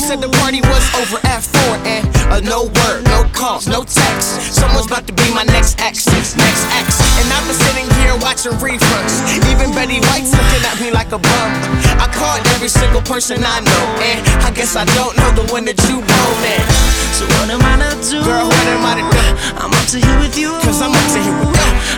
said the party was over at 4 and no word, no calls, no text. Someone's about to be my next ex, next ex. And I've been sitting here watching reruns. Even Betty White's looking at me like a bum. I called every single person I know, and I guess I don't know the one that you know, man. So what am I to do? Girl, what am I to do? I'm up to here with you, cause I'm up to here with you.